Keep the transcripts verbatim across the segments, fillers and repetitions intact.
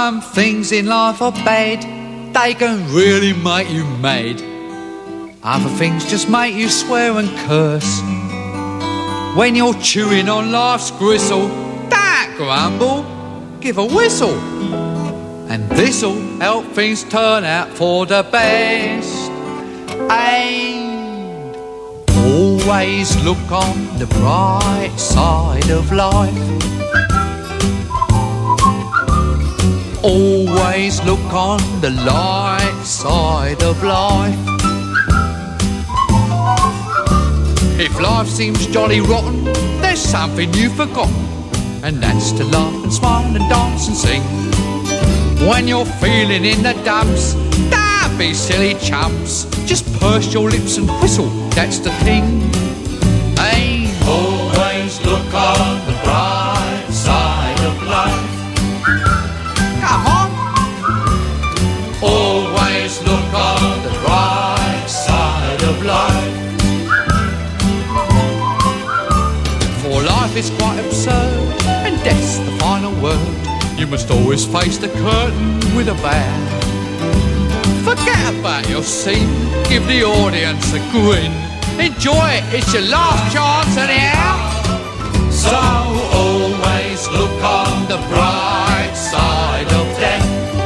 Some things in life are bad, they can really make you mad. Other things just make you swear and curse. When you're chewing on life's gristle, don't grumble, give a whistle. And this'll help things turn out for the best. And always look on the bright side of life. Always look on the light side of life. If life seems jolly rotten, there's something you've forgotten, and that's to laugh and smile and dance and sing. When you're feeling in the dumps, don't be silly chumps. Just purse your lips and whistle, that's the thing. Hey, always look on the bright side of life. Come on. Always look on the bright side of life. For life is quite absurd, and death's the final word. You must always face the curtain with a bow. Forget about your scene, give the audience a grin. Enjoy it, it's your last chance anyhow. So always look on the bright side of death.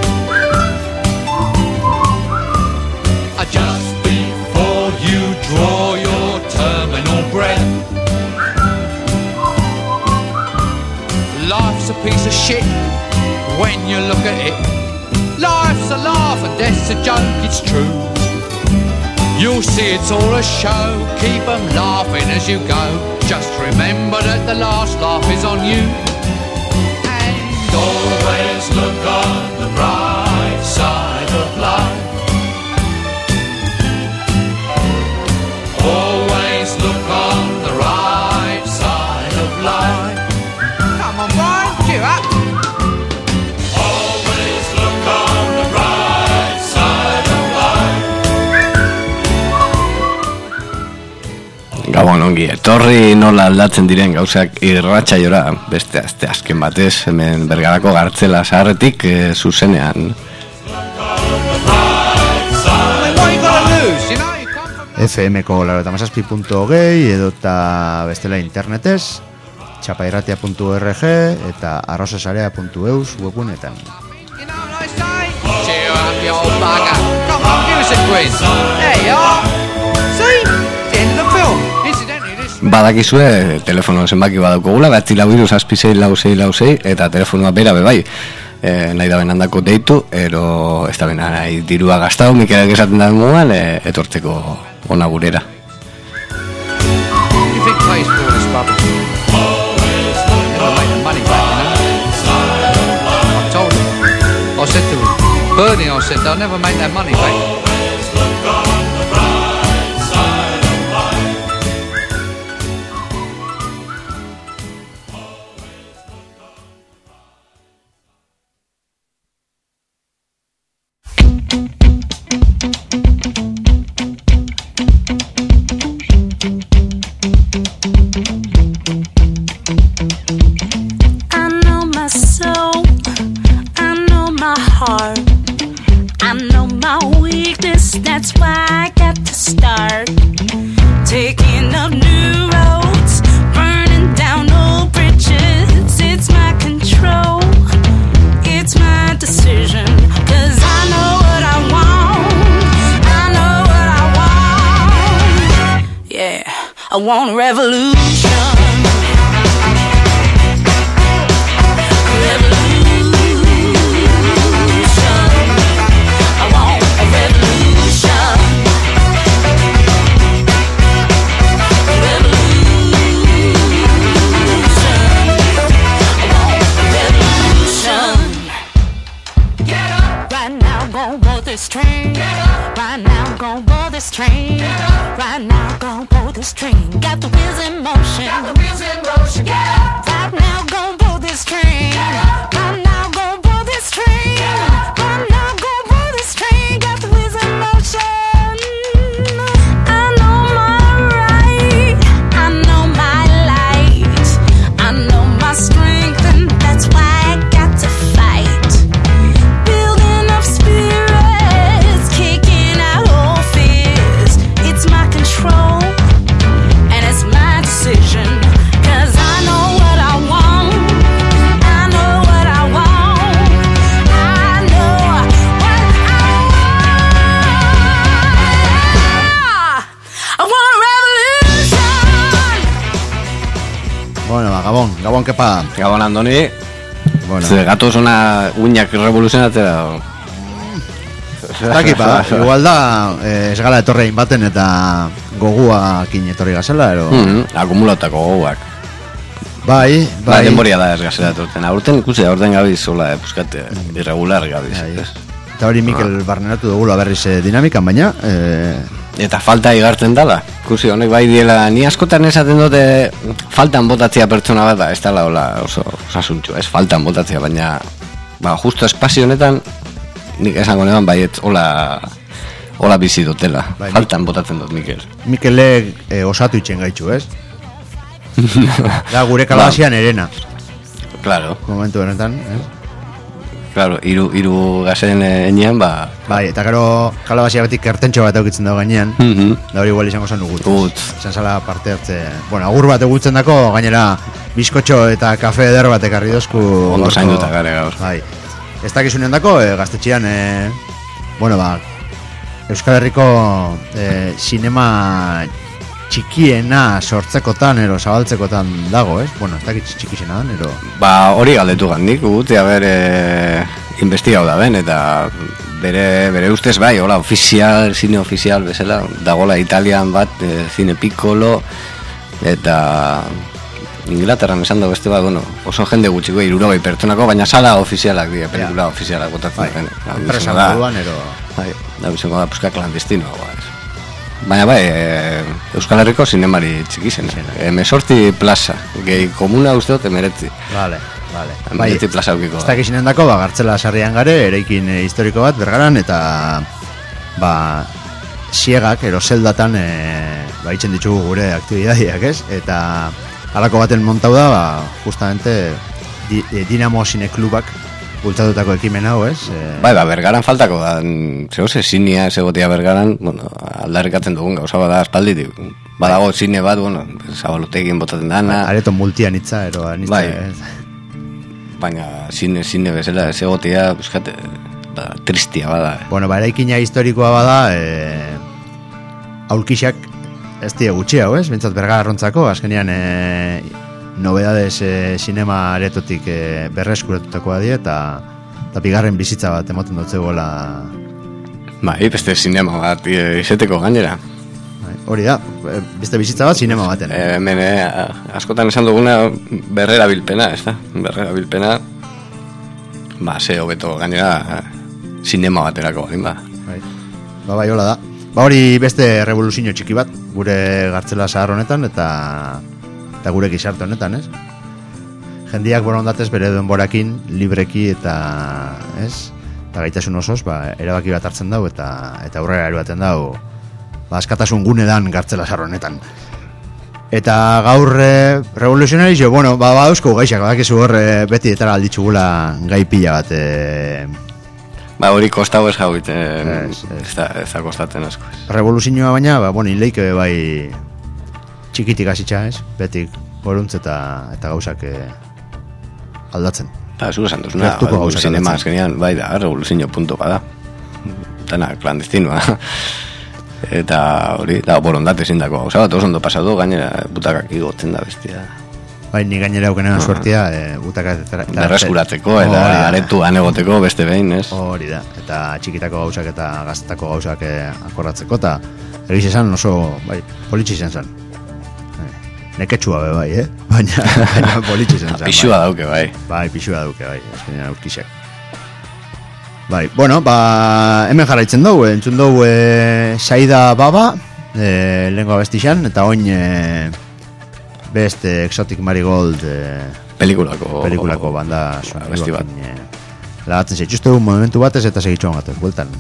Just before you draw your terminal breath. Life's a piece of shit when you look at it. Life's a laugh and death's a joke, it's true. You'll see it's all a show, keep them laughing as you go. Just remember that the last laugh is on you. And always look on the bright side of life. Always look on the right side of life. Come on, Brian, cheer up. Always look on the right side of life. Gabon ongi, etorri nola aldatzen diren gauzak irratsaiora, beste azte azken batez, hemen Bergarako Gartzela zaharretik e, zuzenean. F M-ko laurogeita hamazazpi puntu hogei edota bestela internetez, txapairratia puntu org eta arrozasarea puntu eus webunetan. Badakizue telefono zenbaki badaukogula, batzi lau iru zazpi sei lau sei lau sei eta telefonoa bera bebai. E, nahi da benandako deitu, ero ez da bena nahi dirua gaztau, mikerak esaten da moan, e, etortzeko ona gurera. I said to Bernie, I said they'll never make that money back. I want a revolution. This train, right now, gon' board this train. Right now, gon' board this train. Got the wheels in motion. Got the wheels in motion. Right now, gon' board this train. Right now, gon' board this train. Right now, gon' board this train. Got the wheels in motion. I know my right. I know my light. I know my strength, and that's why I got to fight. Bueno, ba, Gabon, Gabon kepa. Gabon Andoni. Bueno. Ze gatoz ona uinak revoluzionatzera. Zaki pa, igual da, eh, ez gala etorrein baten eta goguakin etorri gazela, ero... Mm, akumulatako goguak. Bai, Ba, bai. denboria da ez gazela etorten. Aurten ikusi, aurten gabiz, hola, eh, puskate, irregular gabiz. Bai. ez? Eta hori Mikel barneratu dugula berriz eh, dinamikan, baina... Eh, Eta falta igartzen dala. Ikusi, honek bai diela, ni askotan esaten dute faltan botatzea pertsona bat, da, ez dala hola oso osasuntxu, ez faltan botatzea, baina ba, justo espazio honetan nik esango neban baiet hola hola bizi dutela. Bai, Faltan botatzen dut Mikel. Mikelek eh, osatu itxen gaitxu, ez? Da gure kalabazian erena, Claro, momentu honetan, ez? claro, hiru hiru gazen enean, ba... Bai, eta gero kalabazia batik kertentxo bat eukitzen dago gainean, Mhm. da hori igual izango zen ugut. Ugut. Izan zala parte hartze... Bueno, agur bat egutzen dako, gainera bizkotxo eta kafe eder bat ekarri dozku... Ondo gaurko- zainduta gare gaur. Bai. Ez dakizunean dako, e, gaztetxean, e, bueno, ba, Euskal Herriko e, sinema txikiena sortzekotan, ero zabaltzekotan dago, ez? Bueno, ez dakit txikizena dan, ero... Ba, hori galdetu gandik, guti, haber, e, investigau da ben, eta bere, bere ustez bai, hola, ofizial, zine ofizial bezala, dagola Italian bat, e, zine piccolo, eta Inglaterran esan da beste bat, bueno, oso jende gutxiko, hirurogei pertsonako, baina sala ofizialak dira, pelikula ofizialak botatzen. Bai, da, enpresa bizongo da, moduan, ero... bai, da bizongo da, puska klandestinoa, ez. Baina bai, e, Euskal Herriko zinemari txikizena. Emesorti plaza, gehi komuna uste dut emeretzi. Vale, vale. Emeretzi plaza eukiko. Ez dakizinen dako, ba, Gartzela sarrian gare, eraikin e, historiko bat, bergaran, eta ba, siegak, ero zeldatan, e, ba, itxen ditugu gure aktibidadiak, ez? Eta halako baten montau da, ba, justamente di, e, Dinamo Zine Klubak bultzatutako ekimen hau, ez? E, Bai, ba, Bergaran faltako da, zego ze zinia, zegotia Bergaran, bueno, aldarrikatzen dugun gauza bada aspalditik. Badago zine bat, bueno, zabalotegin botaten dana, areto multian itza, ero anitza, Bai. ez? baina zine, zine bezala, zegotia, buskate, ba, tristia bada. Bueno, ba, eraikina historikoa bada, e, aulkixak ez die gutxi hau, ez? Bintzat Bergara arrontzako, azkenean e, nobedades e, sinema aretotik e, berreskuratutakoa die, eta eta bigarren bizitza bat ematen dut zegoela. Bai, beste sinema bat e, izeteko gainera. Bai, hori da, e, beste bizitza bat sinema baten. E, hemen, e, askotan esan duguna berrera bilpena, ez da? Berrera bilpena, ba, ze hobeto gainera sinema baterako, balin ba. Bai. Ba, bai, hola da. Ba, hori beste revoluzio txiki bat, gure Gartzela zahar honetan, eta eta gure gizarte honetan, ez? Jendiak borondatez bere denborakin, libreki eta, ez? Eta gaitasun osoz, ba, erabaki bat hartzen dau, eta eta aurrera eruaten dau, ba, askatasun gunedan Gartzela zahar honetan. Eta gaur e, revoluzionari jo, bueno, ba, ba, eusko gaixak, badakizu hor e, beti etara alditxugula gai pila bat, e, Ba, hori kostau ez jau egiten, Ez, ez. ez da, ez da kostaten asko. ez. revoluzioa baina, ba, bueno, inleike bai txikitik hasitza, ez? Betik boruntz eta eta gauzak eh, aldatzen. Ba, zure esan duzuna, Gertuko ba, gauzak zinema aldatzen. azkenean, bai da, revoluzio punto bada. Dana, klandestinoa. Eta hori, da, borondate zindako gauza bat, oso ondo pasatu, gainera butakak igotzen da bestia. Bai, ni gainera aukenean suertia, e, butaka eta Berreskuratzeko eta Hori da. aretuan egoteko beste behin, ez? Hori da, eta txikitako gauzak eta gaztetako gauzak eh, akordatzeko, eta egiz esan oso, bai, politxe izan zen. Bai, neketsua be bai, eh? Baina, baina politxe izan zen. Pixua dauke, bai. Bai, pixua dauke, bai, azkenean aurkixak. Bai, bueno, ba, hemen jarraitzen dugu, entzun dugu e, Saida Baba, e, lehenko abestixan, eta oin e, beste Exotic Marigold e, Pelikulako... pelikulako banda abesti bat. soniduakin e, lagatzen zaituzte un momentu batez eta segitxoan gatoz, bueltan.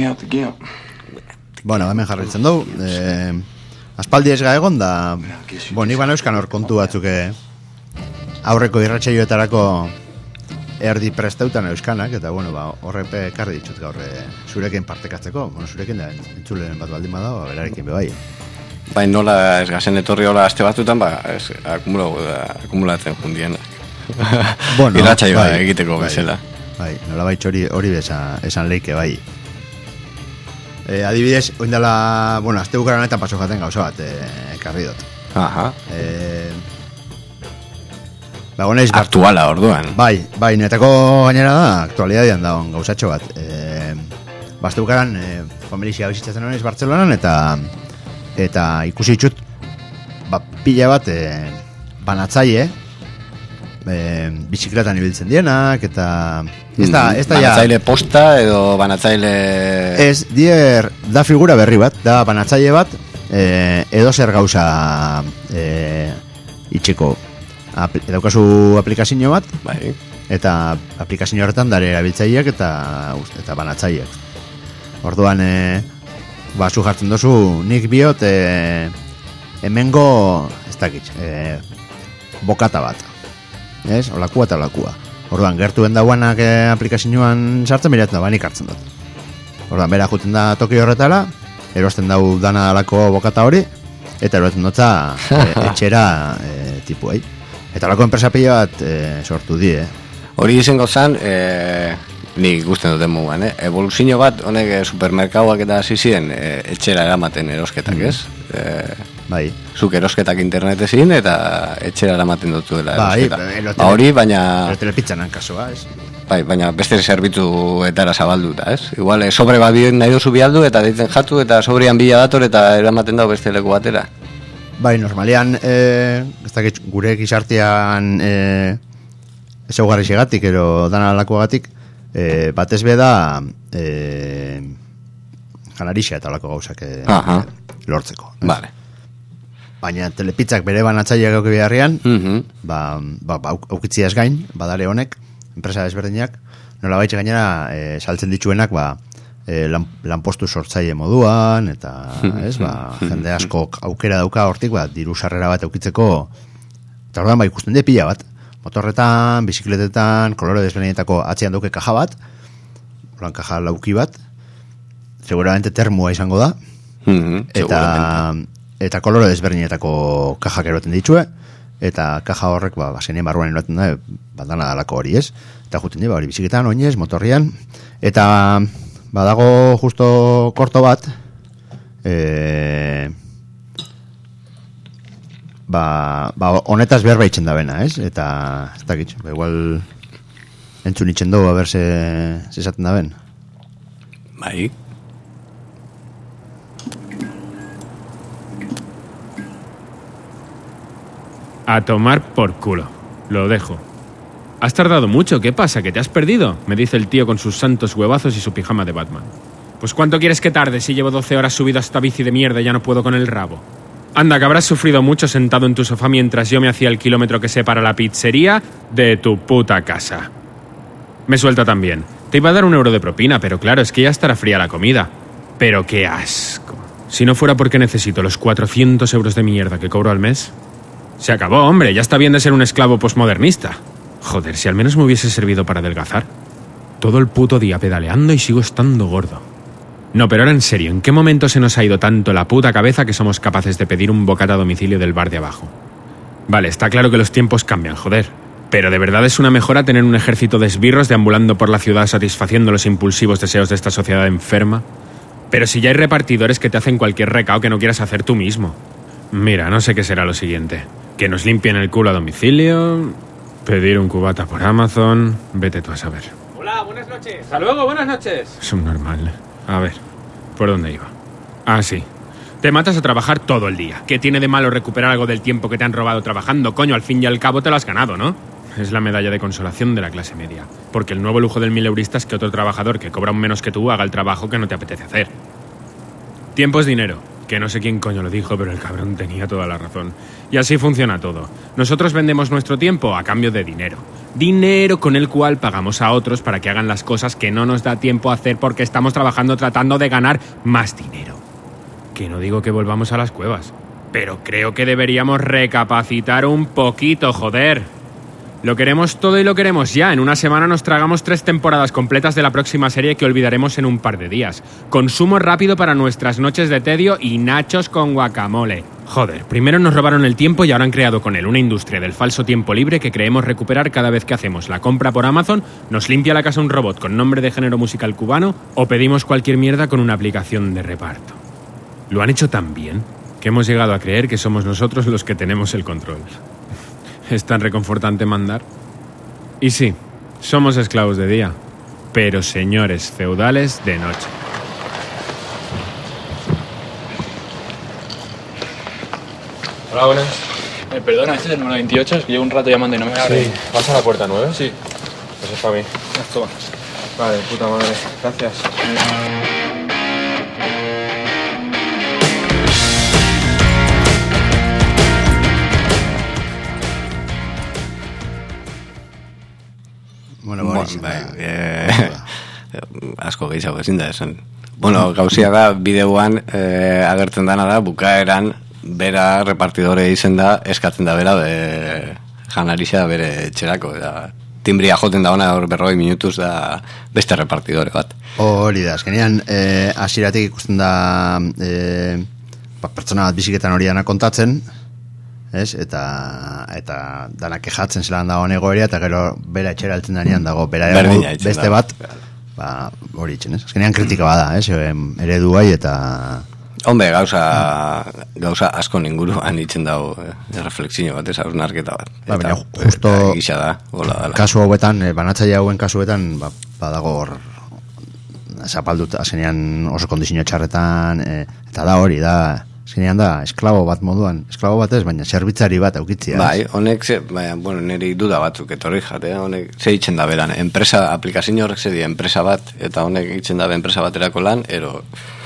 out the gimp. Bueno, hemen jarraitzen dugu. Eh, aspaldi ez ga egon da... Bueno, nik bana euskan hor kontu batzuk eh, aurreko irratsaioetarako erdi presteutan euskanak, eta bueno, ba, horrepe karri ditut gaur eh, zurekin partekatzeko. Bueno, zurekin da, entzulen bat baldin bada, ba, berarekin bebai. Bai, nola ez gazen etorri hola aste batzutan, ba, ez, akumulatzen jundien. Bueno, irratsaioa bai, egiteko bai, bezala. Bai, nola baitz hori, hori beza, esan leike bai. Eh, adibidez, oindala, bueno, azte bukaran eta paso jaten gauza bat, eh, karri dut. Aha. Eh, ba, goneiz... Aktuala, orduan. Bai, bai, netako gainera da, aktualidadian da, on, gauzatxo bat. Eh, ba, azte bukaran, eh, familizia bizitzatzen honeiz Bartzelonan, eta eta ikusi ditut, ba, pila bat, eh, banatzaile, eh, bizikletan ibiltzen dienak, eta... Ez da, ez da banatzaile ja, posta edo banatzaile... Ez, dier, da figura berri bat, da banatzaile bat, eh, edo zer gauza eh, itxeko. Apl- daukazu aplikazio bat, bai, eta aplikazio horretan dare erabiltzaileak eta eta banatzaileak. Orduan, eh, ba, zu jartzen dozu, nik biot, eh, hemengo, ez dakit, eh, bokata bat. Ez? Olakua eta olakua. Orduan, gertuen dauanak eh, aplikazioan sartzen beratzen da, banik hartzen dut. Orduan, bera juten da toki horretara, erosten dau dana alako bokata hori, eta eroten dutza eh, etxera eh, tipuei. Eta alako enpresa pila bat eh, sortu di, eh. Hori izango zan, eh, nik gusten duten mugan, eh? Evoluzio bat, honek supermerkauak eta hasi ziren eh, etxera eramaten erosketak, ez? Eh, bai. Zuk erosketak internetezin eta etxera eramaten dutu dela bai, erosketa. Ba, hori, baina... Telepitzanan kasua, ez? Bai, baina beste zerbitzuetara zabalduta, ez? Igual, eh, sobre bat nahi duzu bialdu eta deitzen jatu eta sobrean bila dator eta eramaten dago beste leku batera. Bai, normalean, eh, ez dakit, gure gizartean eh, ezaugarri segatik, ero dana lakoagatik, eh, batez be da eh, janarixa eta lako gauzak eh, lortzeko. Ez? Vale. Baina telepitzak bere banatzaileak gauki beharrian, uh-huh. ba, ba, ba aukitziaz gain, badare honek, enpresa desberdinak, nola baitxe gainera eh, saltzen dituenak, ba, eh, lan, lanpostu sortzaile moduan, eta ez, ba, jende asko aukera dauka hortik, ba, diru sarrera bat aukitzeko, eta orduan, ba, ikusten de pila bat, motorretan, bizikletetan, kolore desberdinetako atzean dauke kaja bat, holan kaja lauki bat, seguramente termoa izango da, uh-huh, eta eta kolore desberdinetako kajak eroten ditue, eta kaja horrek, ba, basenien barruan eroten da, badana dalako hori, ez? Eta juten dira, hori biziketan, oinez, motorrian, eta badago justo korto bat, e, ba, ba, honetaz behar baitzen da bena, ez? Eta, ez dakit, ba, igual entzun itxen dugu, a ber, ze, ze esaten da ben. Bai. A tomar por culo. Lo dejo. Has tardado mucho, ¿qué pasa? ¿Que te has perdido? Me dice el tío con sus santos huevazos y su pijama de Batman. Pues ¿cuánto quieres que tarde si llevo doce horas subido a esta bici de mierda y ya no puedo con el rabo? Anda, que habrás sufrido mucho sentado en tu sofá mientras yo me hacía el kilómetro que separa la pizzería de tu puta casa. Me suelta también. Te iba a dar un euro de propina, pero claro, es que ya estará fría la comida. Pero qué asco. Si no fuera porque necesito los cuatrocientos euros de mierda que cobro al mes... Se acabó, hombre, ya está bien de ser un esclavo posmodernista. Joder, si al menos me hubiese servido para adelgazar. Todo el puto día pedaleando y sigo estando gordo. No, pero ahora en serio, ¿en qué momento se nos ha ido tanto la puta cabeza que somos capaces de pedir un bocata a domicilio del bar de abajo? Vale, está claro que los tiempos cambian, joder. Pero de verdad es una mejora tener un ejército de esbirros deambulando por la ciudad satisfaciendo los impulsivos deseos de esta sociedad enferma. Pero si ya hay repartidores que te hacen cualquier recao que no quieras hacer tú mismo. Mira, no sé qué será lo siguiente. Que nos limpien el culo a domicilio, pedir un cubata por Amazon, vete tú a saber. Hola, buenas noches. Hasta luego, buenas noches. Es un normal. A ver, ¿por dónde iba? Ah, sí. Te matas a trabajar todo el día. ¿Qué tiene de malo recuperar algo del tiempo que te han robado trabajando? Coño, al fin y al cabo te lo has ganado, ¿no? Es la medalla de consolación de la clase media. Porque el nuevo lujo del mileurista es que otro trabajador que cobra un menos que tú haga el trabajo que no te apetece hacer. Tiempo es dinero. Que no sé quién coño lo dijo, pero el cabrón tenía toda la razón. Y así funciona todo. Nosotros vendemos nuestro tiempo a cambio de dinero. Dinero con el cual pagamos a otros para que hagan las cosas que no nos da tiempo a hacer porque estamos trabajando tratando de ganar más dinero. Que no digo que volvamos a las cuevas, pero creo que deberíamos recapacitar un poquito, joder. Lo queremos todo y lo queremos ya. En una semana nos tragamos tres temporadas completas de la próxima serie que olvidaremos en un par de días. Consumo rápido para nuestras noches de tedio y nachos con guacamole. Joder, primero nos robaron el tiempo y ahora han creado con él una industria del falso tiempo libre que creemos recuperar cada vez que hacemos la compra por Amazon, nos limpia la casa un robot con nombre de género musical cubano o pedimos cualquier mierda con una aplicación de reparto. Lo han hecho tan bien que hemos llegado a creer que somos nosotros los que tenemos el control. Es tan reconfortante mandar. Y sí, somos esclavos de día, pero señores feudales de noche. Hola, buenas. Eh, perdona, este es el número veintiocho, es que llevo un rato llamando y no me abre. Sí, ¿vas a la puerta nueve? Sí. Pues es para mí. Toma. Vale, puta madre. Gracias. Bueno, Bueno, Boris, bai, ba, eh, asko gehiago ezin da esan. Bueno, gauzia da, bideoan eh, agertzen dana da, bukaeran bera repartidore izen da, eskatzen da bera be, janarixa bere etxerako, da, timbria joten da ona hor berroi minutuz da beste repartidore bat. hori da, azkenean eh, hasieratik ikusten da eh, ba, pertsona bat biziketan hori dana kontatzen, ez? Eta eta danak kejatzen zelan dago egoera eta gero bera etxera altzen danean dago bera Berdina itzen beste da. bat, ba, hori itzen, ez? Azkenean kritika bada, ez? Eredu bai eta Hombre, gauza, gauza asko inguruan itzen dago eh, reflexio bat, ez hausnarketa bat. Ba, Eta, baina justo eta gisa da, hola dala. kasu hauetan, eh, banatzaile hauen kasuetan, ba, badago hor zapaldut, azkenean oso kondizio txarretan, eh, eta da hori, da, azkenean da, esklabo bat moduan, esklabo bat ez, baina zerbitzari bat aukitzia. Bai, honek, ze, baina, bueno, niri duda batzuk etorri jate, honek, ze itzen da beran, enpresa, aplikazio horrek ze di, enpresa bat, eta honek itzen da enpresa baterako lan, ero,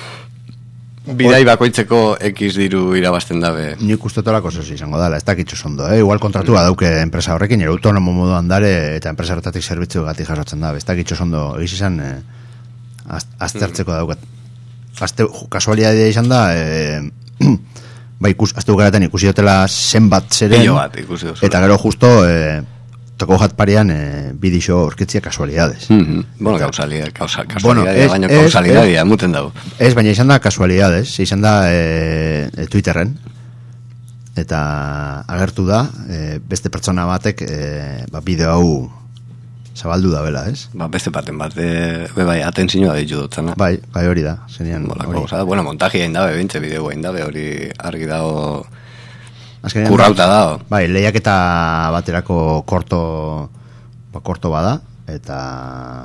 bidai bakoitzeko X diru irabazten dabe. Nik uste tolako zozi izango dala, ez dakitxu zondo, eh? Igual kontratua dauke enpresa horrekin, ero autonomo moduan dare, eta enpresa horretatik zerbitzu gati jasotzen da, ez dakitxu zondo, egiz izan, eh, az, aztertzeko daukat. Azte, kasualidadea izan da, eh, ba, ikus, azte bukaretan ikusi dutela zenbat zeren, Pilo bat ikusi duzu. eta gero justo, eh, toko jat parean, eh, bidixo orkitzia kasualidades. Mm-hmm. Bueno, causalidad, causa, Bueno, casualidad, ez- baina ez- causalidad, muten dago. Ez, baina izan da kasualidades, izan da e, e, Twitterren, eta agertu da, e, beste pertsona batek e, ba, bideo hau zabaldu da bela, ez? Ba, beste baten bat, e, be bai, atentzioa ditu dutzena. Bai, bai hori da, zenean Bolako hori. gauza da, bueno, montajia indabe, bintze bideo indabe, hori argi dago, Azkenean, kurrauta dago. Bai, lehiaketa baterako korto, ba, korto bada, eta...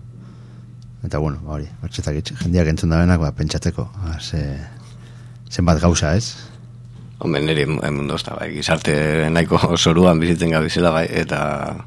Eta bueno, ba, hori, batxetak itxe, jendeak entzun da benak, ba, pentsatzeko, ba, ze, zenbat gauza, ez? Hombre, niri mundu ez da, bai, gizarte nahiko zoruan bizitzen gabizela, bai, eta...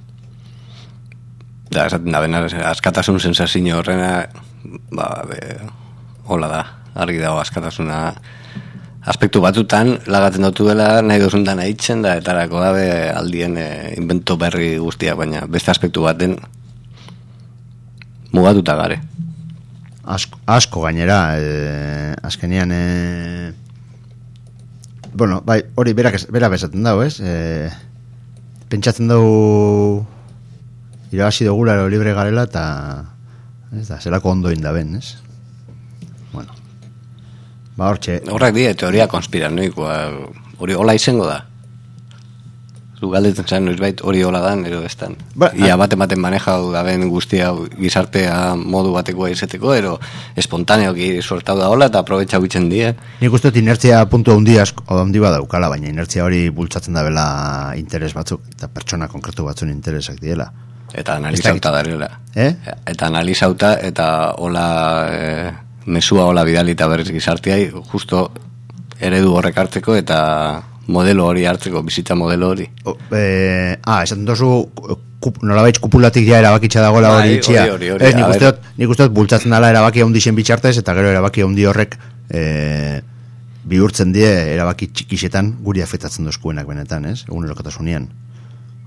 Da, esaten da, bena, askatasun sensazio horrena, ba, be, hola da, argi dago askatasuna, aspektu batzutan, lagatzen dautu dela, nahi dozuntan aitzen da, etarako dabe aldien e, invento berri guztiak, baina beste aspektu baten mugatuta gare. Asko, asko gainera, e, azkenean, e, bueno, bai, hori berak, es- berak esaten dago, ez? E, pentsatzen dugu irabazi dugula ero libre garela, eta ez da, zelako ondo indaben, ez? Bueno, ba, hortxe, Horrak die, teoria konspiranoikoa, hori hola izango da. Zu galdetzen zen, noizbait hori hola dan, ero estan. Ba, Ia a- bate baten manejau daben guztia gizartea modu batekoa izeteko, ero espontaneoki sortau da hola, eta aprobetxa bitzen die. nik uste dut inertzia puntu handi asko handi badaukala, baina inertzia hori bultzatzen da bela interes batzuk, eta pertsona konkretu batzun interesak diela. Eta analizauta darela. Eh? Eta analizauta, eta hola e, mesua hola bidalita berriz gizarteai, justo eredu horrek hartzeko, eta modelo hori hartzeko, bizitza modelo hori. O, e, ah, esaten dozu kup, nolabait kupulatik ja erabakitza dagoela Bai, hori itxia. hori, hori, hori, Ez, nik a uste ber. dut, nik uste dut bultzatzen dela erabaki handi zen bitxartez, eta gero erabaki handi horrek e, bihurtzen die erabaki txikixetan guri afektatzen dozkuenak benetan, ez? Egunerokotasunean.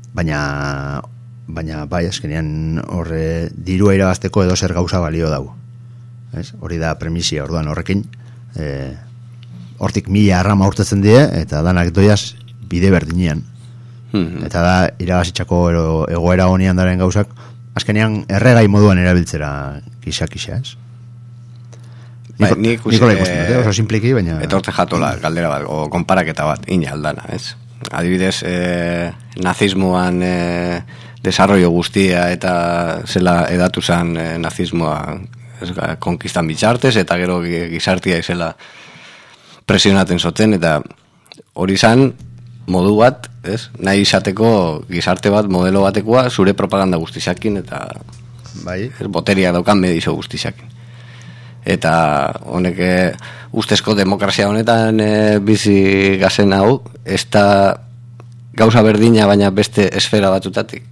baina baina bai, azkenean horre dirua irabazteko edo zer gauza balio dau. Ez? Hori da premisia, orduan horrekin e, hortik mila arrama urtetzen die eta danak doiaz bide berdinean. Mm-hmm. Eta da irabazitzako egoera honian daren gauzak azkenean erregai moduan erabiltzera kisa-kisa, ez? Bai, nik uste, e, oso simpliki, baina etorte jatola galdera bat, o konparaketa bat, ina aldana, ez? Adibidez, e, nazismoan e, desarrollo guztia eta zela edatu zen e, nazismoa ez, konkistan bitxartez, eta gero gizartia izela presionaten zoten, eta hori zan modu bat, ez? Nahi izateko gizarte bat, modelo batekoa, zure propaganda guztizakin, eta bai, ez, boteria daukan medizo guztizakin. Eta honek ustezko demokrazia honetan e, bizi gazen hau, ez da gauza berdina, baina beste esfera batutatik.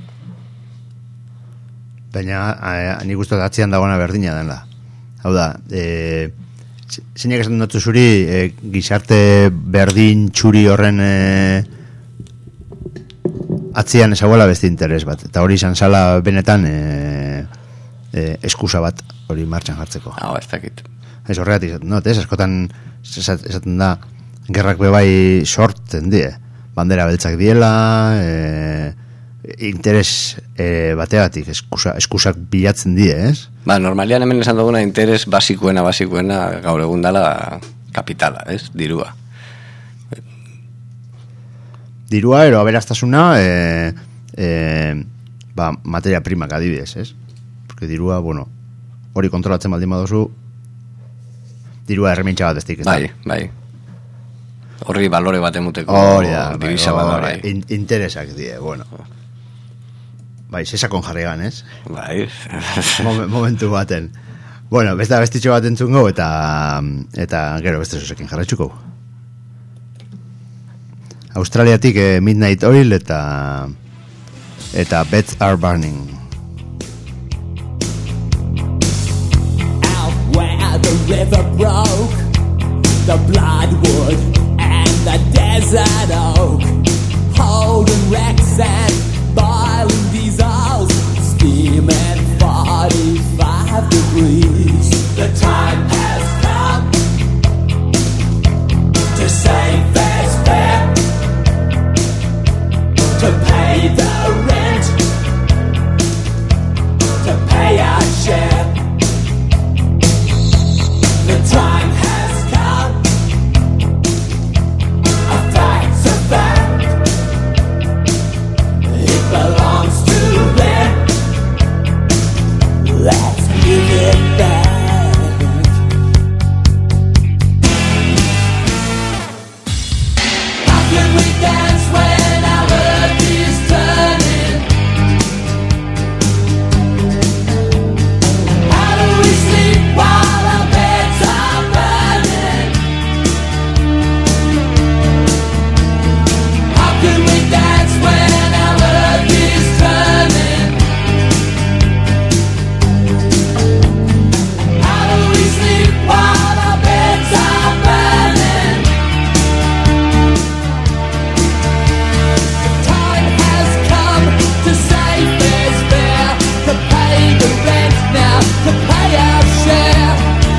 Baina nik uste atzian dagoena berdina dela. Hau da, e, zeinak esan dut zuri e, gizarte berdin txuri horren e, atzian ezaguela beste interes bat. Eta hori izan zala benetan e, e, eskusa bat hori martxan jartzeko. Hau, ez dakit. Ez horregatik esaten dut, ez? Askotan esaten da gerrak bebai sortzen die. Bandera beltzak diela, e, interes e, bategatik eskusa, eskusak bilatzen die, ez? Ba, normalian hemen esan duguna interes basikoena, basikoena gaur egun dala kapitala, ez? Dirua. Dirua, ero aberastasuna, e, e, ba, materia primak adibidez, ez? Porque dirua, bueno, hori kontrolatzen baldin baduzu, dirua erremintxa bat estik, ez? Bai, bai. Horri balore bat emuteko hori da, divisa bat da, bai. In, interesak die, bueno. Bai, sesakon jarrigan, ez? Bai. Moment, momentu baten. Bueno, beste bestitxo bat entzungo eta eta gero beste zuzekin jarraitzuko. Australiatik eh, Midnight Oil eta eta Beds Are Burning. Out where the river broke, the bloodwood and the desert oak, holding wrecks and boiling diesels, steaming forty-five degrees. The time has come to save fair's fair, to pay the rent, to pay our share. The time has come, a fact's a fact, it belongs to them, let's give it back. How can we dance when our earth is turning? How do we sleep while our beds are burning? How can we dance when our earth is turning? How do we sleep while our beds are burning? The time has come to save fair's fair, to pay the rent now, to pay our share.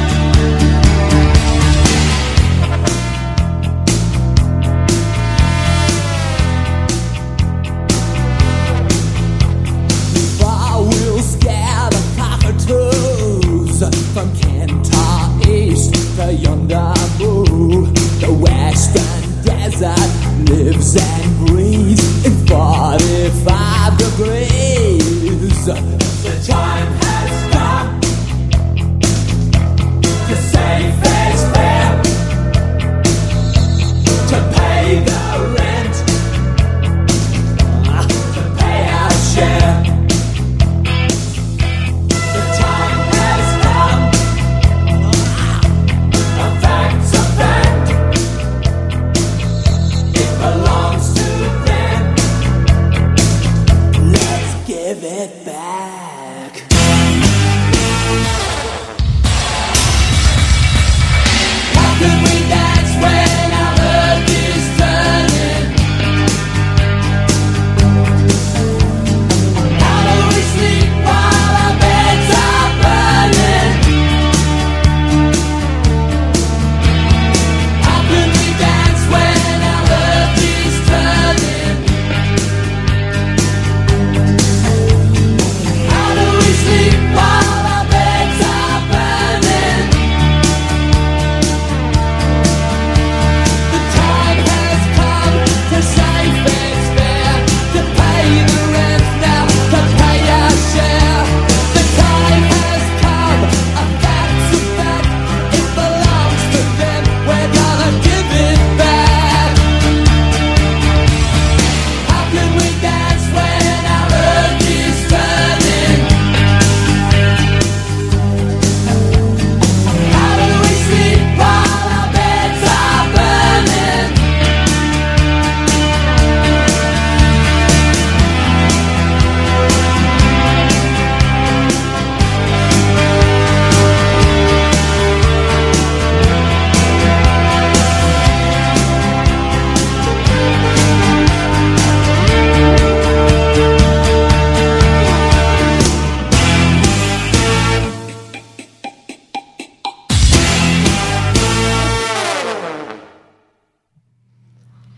Before we'll scare the cockatoos from Kentar East to yonder Moo, the western desert lives and breathes in forty-five degrees. The time has come to save fair's fair, to pay the rent, to pay our share. The time has come, a fact's a fact, it belongs to them, let's give it back.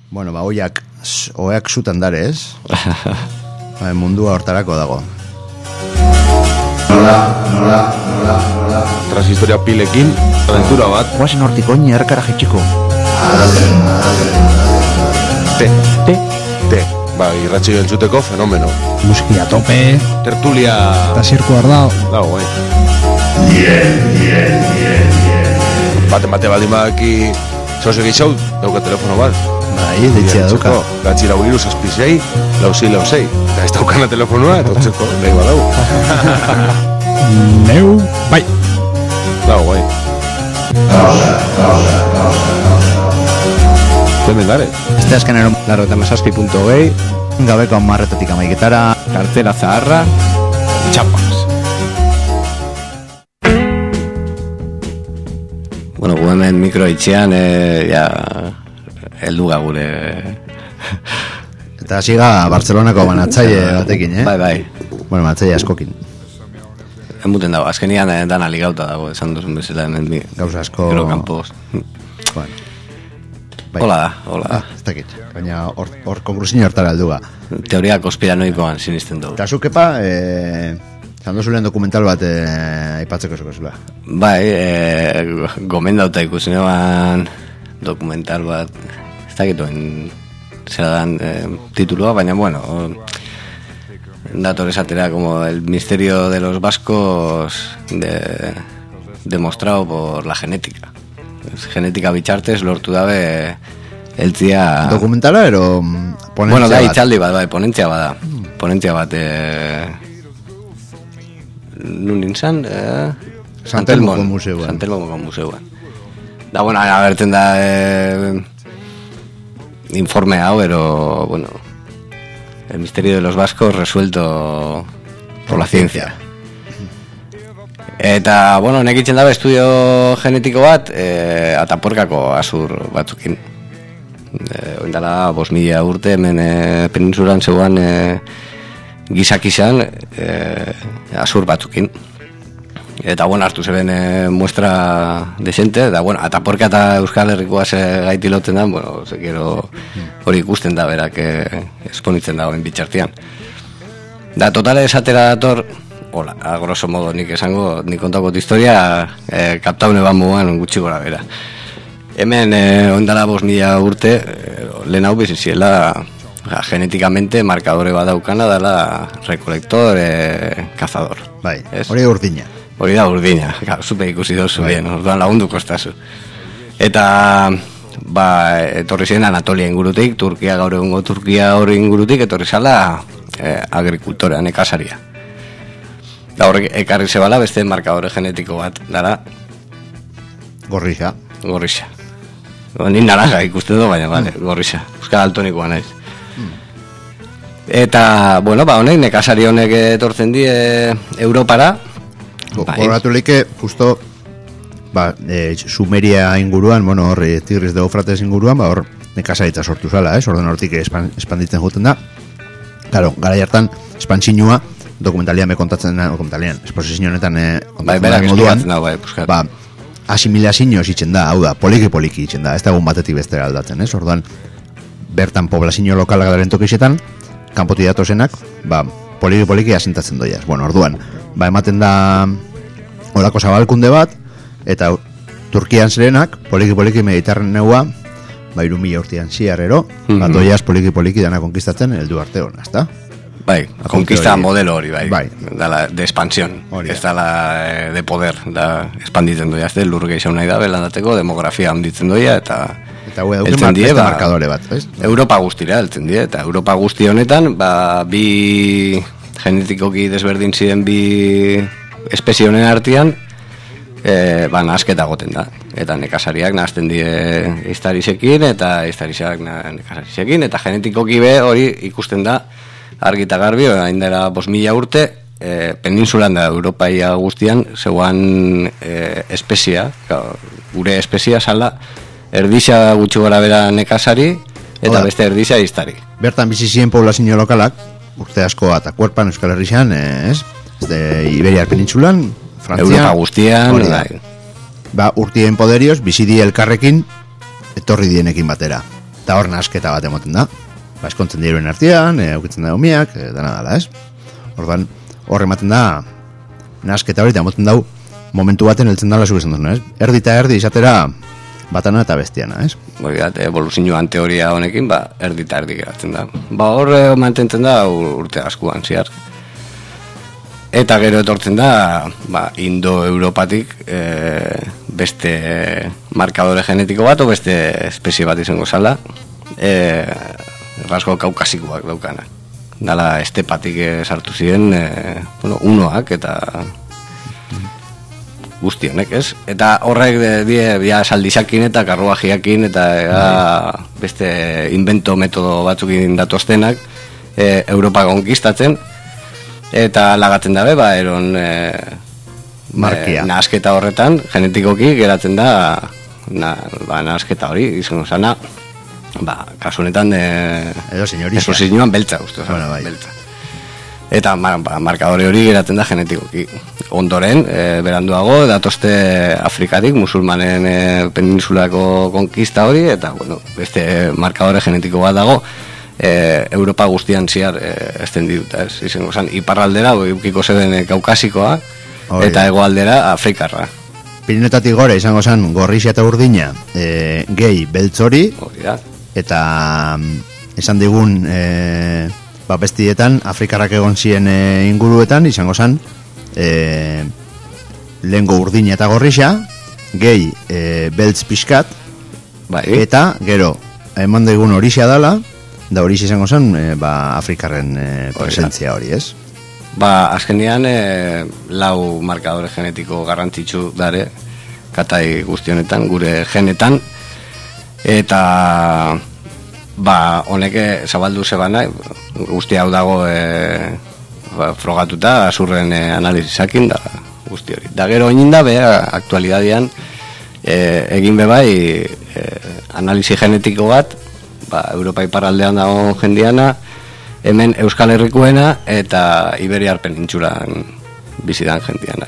Bueno, ba, oiak, oiak zutan dare, ez? Ba, mundua hortarako dago. Nola, nola, nola, nola. Transhistoria pilekin, aventura bat. Guazen hortik oin erkara jetxiko. Te, te, te. Ba, irratxi entzuteko fenomeno. Musiki a tope. Tertulia. Eta zirku ardao. Dago, bai. Bien, bien, bien, bien. Bate, bate, baldin badaki... Zauzek izau, dauka telefono bat. Bai, deitzea dauka. Gatzi lau iru zazpizei, lausei, lausei. Eta ez daukana telefonoa, eta utzeko, nahi badau. Neu, bai. Dago, bai. Gauza, gauza, gauza, gauza. Hemen dare. Este azkenero Laro eta mazazpi punto gehi, gabeko amarretatik amaiketara. kartela zaharra, txapas. Bueno, gu hemen mikroitxean, e, ja, heldu gure... Eta siga Bartzelonako banatzaile batekin, eh? Bai, bai. Bueno, banatzaile askokin. Enbuten dago, azkenian eh, dana ligauta dago, esan duzun bezala hemen mi... Gauza asko... Mikrokampoz. Bueno. Bai. Hola da, hola da. Ah, ez dakit. Baina hor, hor konklusinio hortara helduga. Teoria konspiranoikoan sinisten dugu. Eta zukepa, eh... Zando zulen dokumental bat eh, aipatzeko zuko zula. Bai, e, gomendauta ikusi neban dokumental bat, ez dakituen zera dan e, titulua, baina bueno, dator esatera como el misterio de los vascos de, demostrado por la genética. Genetika bitxartez lortu dabe eltzia... Dokumentala ero ponentzia bueno, da bat? itzaldi bat, bai, ponentzia bada. Ponentzia bat... E, nun nintzen, eh, Santelmoko museuan. Santelmoko museuan. Da, bueno, abertzen da eh, informe hau, pero, bueno, el misterio de los vascos resuelto por la ciencia. Eta, bueno, nek itzen dabe estudio genetiko bat, eh, ataporkako azur batzukin. Eh, Oindala, bos mila urte, hemen eh, peninsulan zeuan... Eh, gizak izan eh, azur batzukin. Eta, bueno, hartu zeben eh, muestra desente, da, bueno, ataporka eta Euskal Herrikoa ze gaiti loten da, bueno, zekero hori ikusten da, berak eh, esponitzen da oin bitxartian. Da, totale esatera dator, hola, a grosso modo nik esango, nik kontakot historia, eh, kaptaune bat mugan gutxi gora bera. Hemen, eh, oindala bos mila urte, eh, lehen hau biziziela, ja, genetikamente markadore bat daukana dela recolector, eh, cazador. Bai, es? Hori da urdina. Hori da urdina, claro, zupe ikusi dozu, bai. Bien, orduan lagunduko estazu. Eta, ba, etorri ziren Anatolia ingurutik, Turkia gaur egungo Turkia hori ingurutik, etorri zala eh, agrikultorea, nekasaria. Da horrek ekarri zebala beste markadore genetiko bat, dara... Gorrixa. Gorrixa. Ni naranja ikusten du, baina, vale, gorrixa. Euskal Altonikoa naiz. Eta, bueno, ba, honek, nekasari honek etortzen die Europara. Horatu leike, justo, ba, e, Sumeria inguruan, bueno, hor, Tigris de Eufrates inguruan, ba, hor, nekasaritza sortu zala, ez? Orden hortik espan, espanditzen juten da. Claro, gara jartan, espantzinua, dokumentalian me kontatzen da, dokumentalian, esposizio honetan, e, bai, berak esplikatzen da, bai, puskat. Ba, asimilazio itzen da, hau da, poliki-poliki itzen da, ez da egun batetik bestera aldatzen, ez? Orduan, bertan poblazio lokalak daren tokixetan, kanpoti datozenak, ba, poliki-poliki asintatzen doiaz. Bueno, orduan, ba, ematen da horako zabalkunde bat, eta Turkian zerenak, poliki-poliki Mediterraneoa, ba, iru mila urtean ziarrero, mm-hmm. Ba, doiaz poliki-poliki dana konkistatzen heldu arte hona, ezta? Bai, konkista modelo hori, bai. Bai. Dala, de expansión. Hori, ez dala eh, de poder, da expanditzen doia, ez lur gehiago nahi da, belandateko, demografia handitzen doia, eta... Eta hue, eltzen die, ba, markadore bat, ez? Europa guztira, eltzen die, eta Europa guzti honetan, ba, bi genetikoki desberdin ziren bi espezie honen artean, e, ba, nahasketa goten da. Eta nekasariak nahazten die iztarisekin, eta iztarisak nekasarisekin, eta genetikoki be hori ikusten da, argi eta garbi, hain dela bos mila urte, e, peninsulan da Europaia guztian, zeuan e, espezia, gure espezia zala, erdisa gutxi gora bera nekasari, eta Oda. Beste erdisa iztari. Bertan bizi ziren poblazio lokalak, urte asko eta kuerpan Euskal Herrian, ez? De Iberiar penintsulan, Frantzian, Europa guztian, bai. Ba, urtien poderioz, bizi die elkarrekin, etorri dienekin batera. eta hor nasketa bat emoten da. Ba, eskontzen diruen artean, e, aukitzen da umiak, e, dana dala, ez? Orduan, hor ematen da, nasketa hori, eta emoten dau, momentu baten heltzen dala zuk esan duzuna, ez? Erdi eta erdi izatera, batana eta bestiana, ez? Hori da, evoluzioan teoria honekin, ba, erdi eta erdi geratzen da. Ba, hor eh, mantentzen da urte askuan, ziar. Eta gero etortzen da, ba, Indo-Europatik e, beste markadore genetiko bat, o beste espezie bat izango zala, e, rasgo kaukasikoak daukana. Dala estepatik e, sartu ziren, e, bueno, unoak eta guztionek, ez? Eta horrek die, dia saldizakin eta karruajiakin eta ega, beste invento metodo batzukin datostenak e, Europa konkistatzen, eta lagatzen dabe, ba, eron e, Markia. E, nahasketa horretan, genetikoki geratzen da na, ba, nahasketa hori, izango zana, ba, kasu honetan e, edo señorita. Eso sinuan beltza, uste, bueno, bai. beltza. Eta ma, ba, markadore hori geratzen da genetikoki. Ondoren, e, beranduago, datoste Afrikatik, musulmanen e, peninsulako konkista hori, eta, bueno, beste markadore genetiko bat dago, E, Europa guztian ziar e, estendiduta, ez? Izango zan, iparraldera, eukiko zeden e, kaukasikoa, oh, eta hegoaldera Afrikarra. Pirinetatik gore izango zan, gorrixia eta urdina, e, gehi beltzori, oh, ja. Eta mm, esan digun, e, ba, bestietan, Afrikarrak egon ziren e, inguruetan, izango zan, e, lehengo urdina eta gorrixia, gehi e, beltz pixkat, bai. Eta, gero, eman digun horixia dala, da hori izango zen, e, ba, Afrikarren e, presentzia hori, ez? Ba, azkenean, e, lau markadore genetiko garrantzitsu dare, katai guztionetan, gure genetan, eta, ba, honeke zabaldu zebana, guzti hau dago e, ba, frogatuta, azurren e, analizizakin, da, guzti hori. Da gero oinin da, be, aktualidadian, e, egin bebai, e, analizi genetiko bat, ba, Europa iparraldean dago jendiana, hemen Euskal Herrikoena eta Iberiar penintsulan bizidan jendiana.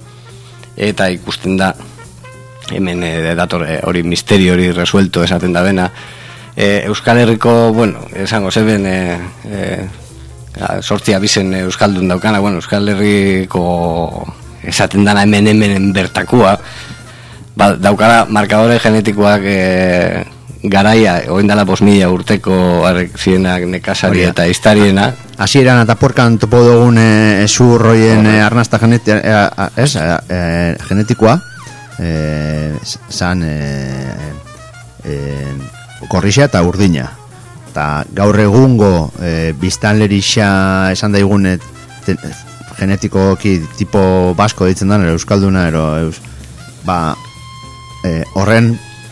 Eta ikusten da, hemen e, dator hori e, misterio hori resuelto esaten da bena, e, Euskal Herriko, bueno, esango zeben, e, e, sortzia bizen Euskaldun daukana, bueno, Euskal Herriko esaten dana hemen hemen bertakua, ba, daukara markadore genetikoak e, garaia, oin dala bos mila urteko arek zienak nekazari eta iztariena. Hasieran eta porkan topo dugun e, esur roien e, arnazta geneti, e, a, ez, e, e, genetikoa, e, zan e, e, korrixia eta urdina. Eta gaur egungo e, biztanlerixa esan daigun e, te, genetikoki tipo basko ditzen da, euskalduna, ero, eus, ba, e, horren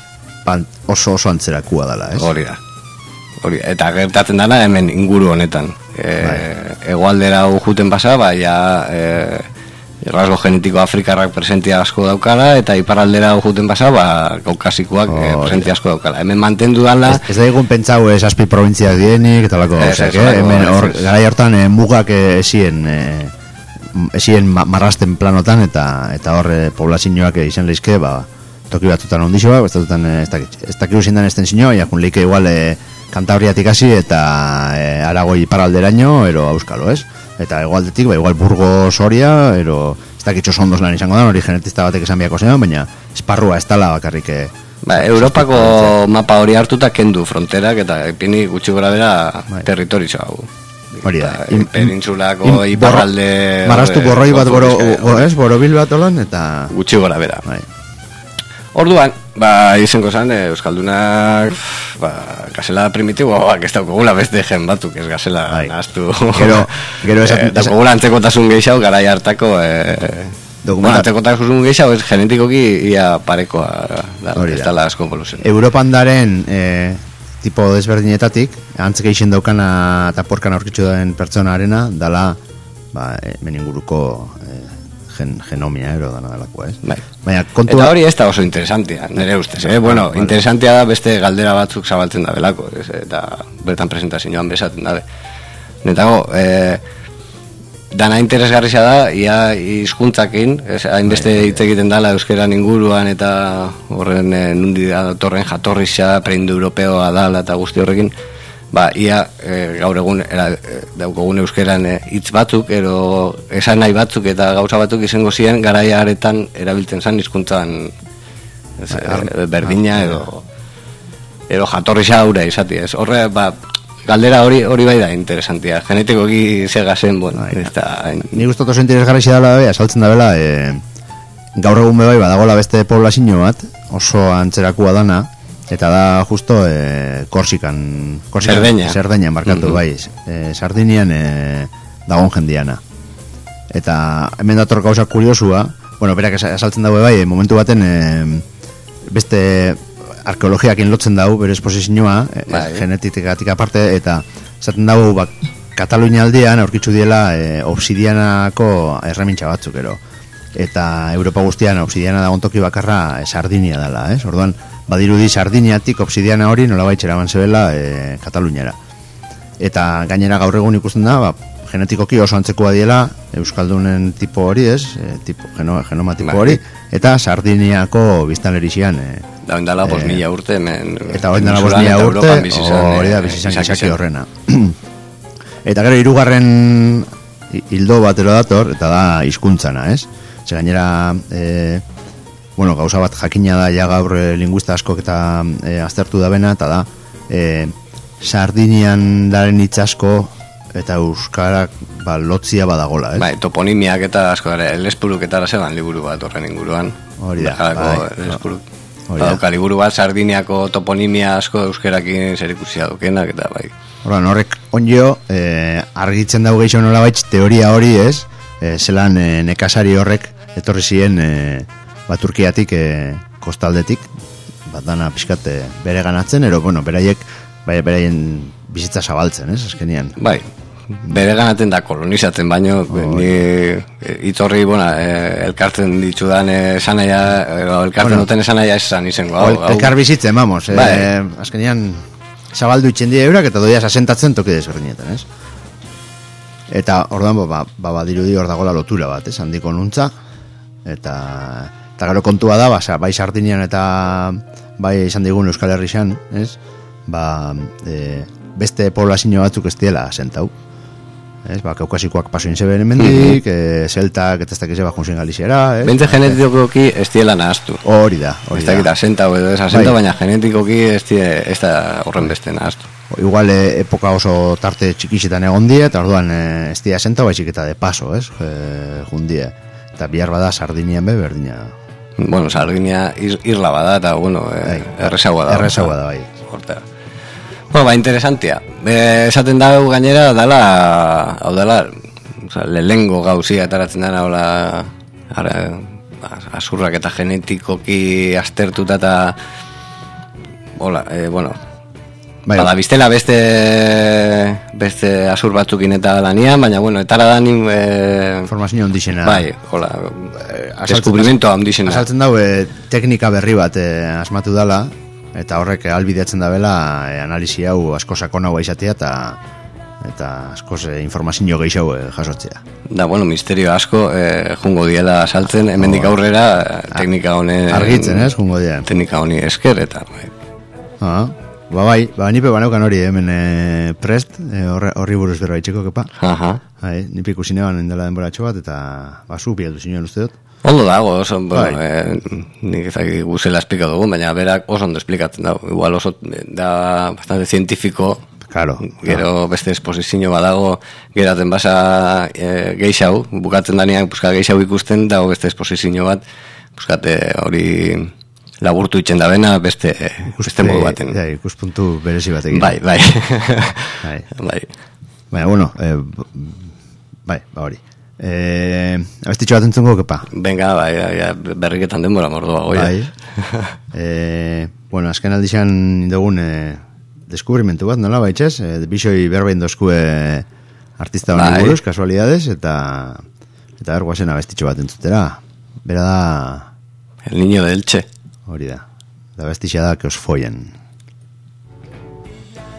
oso oso antzerakua dela, ez? Hori da. Hori, eta gertatzen dana hemen inguru honetan. E, Hegoaldera ujuten pasa, baina e, rasgo genetiko afrikarrak presentia asko daukala, eta iparraldera ujuten pasa, ba, kaukasikoak oh, e, presentia asko daukala. Hemen mantendu dala... Ez, ez da egun pentsau ez aspi provintziak dienik, eta lako, osek, eh? Hemen hor, gara hortan e, mugak esien... E, esien marrasten planotan, eta eta hor e, poblazioak izan lehizke, ba, toki batzutan ondixo bat, ez dutan ez dakiru zindan estensio, jakun leike igual e, Kantabriatik hasi eta e, Aragoi iparralderaino, ero Auskalo, ez? Eta egoaldetik, ba, igual Burgos Soria, ero ez dakitxo sondos lan izango da, hori genetista batek esan biako zen, baina esparrua ez tala bakarrik. E, ba, Europako mapa hori hartuta kendu fronterak eta ipini gutxi gora bera bai. Territorio hau. Hori da. Penintsulako iparralde... Marraztu borroi bat boro, ez? Borobil bat olan, eta... Gutxi gora bera. Bai. Orduan, ba, izenko zan, eh, Euskaldunak, ba, gazela primitibo, ba, ez daukogula beste gen batzuk, ez gazela bai. Nahaztu. Gero, gero esaten... Eh, daukogula antzekotasun gehiago, garai hartako, eh, bueno, antzekotasun gehiago, ez genetikoki ia parekoa, da, ez dala asko evoluzen. Europan daren, eh, tipo desberdinetatik, antzek eixen daukana eta porkan aurkitzu den pertsona arena, dala, ba, hemen inguruko... Eh, Gen, genomia ero dana delakoa, ez? Bai. Baina, kontua... Eta hori ez da oso interesantia, nire ustez, eh? Bueno, vale. Interesantia da beste galdera batzuk zabaltzen da belako, ez? Eta bertan presentazioan besaten dabe. Netago, eh, dana interesgarria da, ia hizkuntzakin, hainbeste hitz egiten dala euskeran inguruan eta horren e, nundi datorren jatorrixa, preindoeuropeoa dala eta guzti horrekin, ba, ia e, gaur egun era, e, daukogun euskeran hitz e, batzuk, ero esan nahi batzuk eta gauza batzuk izango ziren garaia aretan erabiltzen zan hizkuntzan e, berdina edo, edo jatorrixa haura izati, ez? Horre, ba, galdera hori hori bai da interesantia. Genetikoki zega zen, bueno, eta ni gustu oso interesgarria dela bai, asaltzen da bela, e, gaur egun bai badagola beste poblazio bat, oso antzerakua dana, eta da justo e, Korsikan, Korsikan Cerdeña, Cerdeña markatu uh-huh. bai, e, Sardinian e, dagoen jendiana. Eta hemen dator gauza kuriosua, bueno, berak asaltzen dago bai, momentu baten e, beste arkeologiakin lotzen dago bere esposizioa, bai. Genetikatik aparte, eta esaten dago ba, Katalunia aldean aurkitzu diela e, obsidianako erremintza batzuk ero. Eta Europa guztian obsidiana da ontoki bakarra e, Sardinia dela, ez? Orduan, badirudi Sardiniatik obsidiana hori nolabait eraman zebela e, Kataluniara. Eta gainera gaur egun ikusten da, ba, genetikoki oso antzekoa diela euskaldunen tipo hori, ez? E, tipo, geno, genoma tipo hori, eta Sardiniako biztanlerixian e, da ondala bos mila urte hemen, eta hori dela bos mila urte hori da bizizan gizaki horrena. Eta gero hirugarren hildo batero dator, eta da hizkuntzana, ez? Ze gainera e, bueno, gauza bat jakina da ja gaur e, linguista askok eta e, aztertu da bena, eta da e, Sardinian daren hitz asko eta euskarak ba, lotzia badagola, ez? Bai, toponimiak eta asko dara, elespuruk eta zeban liburu bat horren inguruan. Hori da, bai, elespuruk. Badauka liburu bat, Sardiniako toponimia asko euskerakin zerikusia dukenak, eta bai. Horren, horrek onjo, eh, argitzen dago gehiago nola baitz, teoria hori ez, eh, zelan eh, nekazari horrek etorri ziren eh, bat Turkiatik eh, kostaldetik, bat dana pixkat eh, bere ganatzen, ero, bueno, beraiek, bai, beraien bizitza zabaltzen, ez, azkenian. Bai, bere ganaten da kolonizatzen, baino oh, ni itorri, bueno, eh, elkartzen ditudan esanaia, eh, elkartzen bueno, duten esanaia esan izango. El, elkar bizitzen, vamos, eh, bai. Azkenean zabaldu itxen dira eurak eta doiaz asentatzen toki desberdinetan, ez? Eta orduan, ba, ba, badirudi hor dagoela lotura bat, ez, handiko nuntza, eta, eta gero kontua da, ba, bai Sardinian eta bai izan digun Euskal Herrixan, ez? Ba, e, beste poblazio batzuk ez diela asentau. Ez, ba, kaukasikoak pasoin zeben emendik, mm-hmm. e, zeltak, eta ez dakize ba, junzien galiziera, ez? Bentze genetikoki ez diela nahaztu. Hori da, hori da. Ez dakita asenta edo ez asenta, bai. Baina genetikoki ez, die, ez da horren beste nahaztu. Igual e, epoka oso tarte txikisetan egon die, eta orduan e, ez die asenta, baizik eta de paso, ez? E, jundie. Eta bihar bada Sardinian be, berdina. Bueno, Sardinia ir, irla bada, eta bueno, e, errezagoa da. Errezagoa da, bai. Hortera. Bueno, ba, interesantia. E, esaten dago gainera, dala, hau dala, oza, lehengo gauzia etaratzen dara, hola, ara, azurrak eta genetikoki aztertuta eta, hola, e, bueno, bai, bada, biztela beste, beste azur batzukin eta lanian, baina, bueno, etara da nin... E, Informazio ondixena. Bai, hola, e, deskubrimiento ondixena. Asaltzen dago, e, teknika berri bat e, asmatu dala, eta horrek albideatzen da bela e, analisi hau asko sakonagoa izatea eta eta asko e, informazio gehiago e, jasotzea. Da, bueno, misterio asko e, jungo diela saltzen, hemendik aurrera e, teknika honen argitzen, ez, jungo diela. Teknika honi esker eta bai. Ah, ba bai, ba nipe banaukan hori hemen e, prest, e, horri, horri buruz berba itxeko, kepa. Aha. Bai, nipe ikusinean indela denboratxo bat eta basu bieldu zinuen uste dut. Ondo dago, oso, bueno, eh, nik ezak guzela esplikatu dugu, baina berak oso ondo esplikatzen dago. Igual oso da bastante científico, claro, gero claro. Beste esposizio badago, geraten basa e, geixau, bukatzen danean, buska geixau ikusten, dago beste esposizio bat, buskate hori laburtu itxen da bena, beste, beste modu baten. Ja, ikuspuntu berezi batekin. Bai, bai. bai. bai. Baina, bueno, eh, bai, ba hori. Eh, abestitxo bat entzungo, kepa? Venga, bai, bai, berriketan denbora mordoa, goia. Bai. eh, bueno, azken aldixan dugun eh, deskubrimentu bat, nola baitxez? Eh, Bixoi berbain dozkue artista honi buruz, kasualidades, eta eta erguazen abestitxo bat entzutera. Bera da... El niño de Elche. Hori da. Da abestitxa da, que os follen. Ui, hori ez da... Es, bai.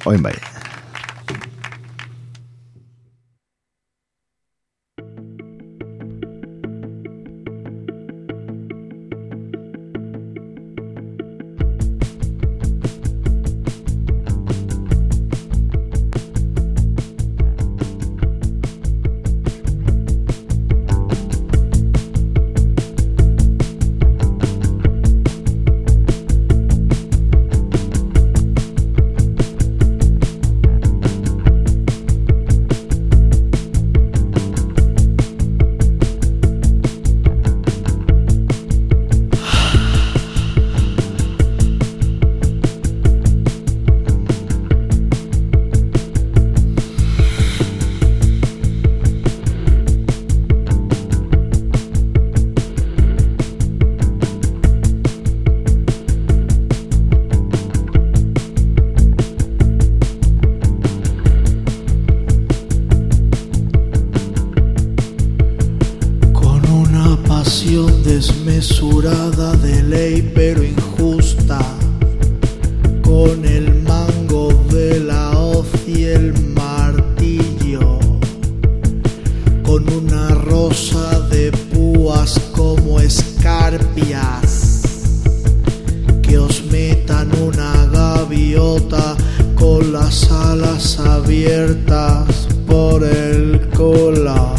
Oin bai. Desmesurada de ley pero injusta, con el mango de la hoz y el martillo, con una rosa de púas como escarpias, que os metan una gaviota con las alas abiertas por el cola.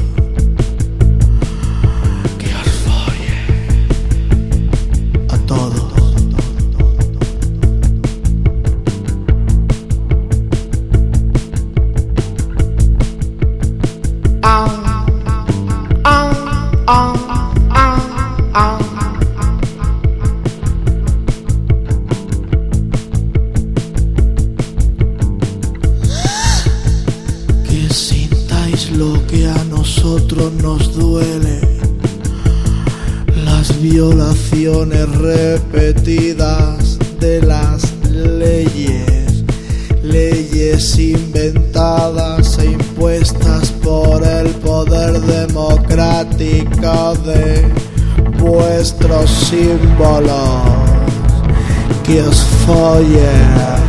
Nos duele las violaciones repetidas de las leyes, leyes inventadas e impuestas por el poder democrático de vuestros símbolos, que os follen.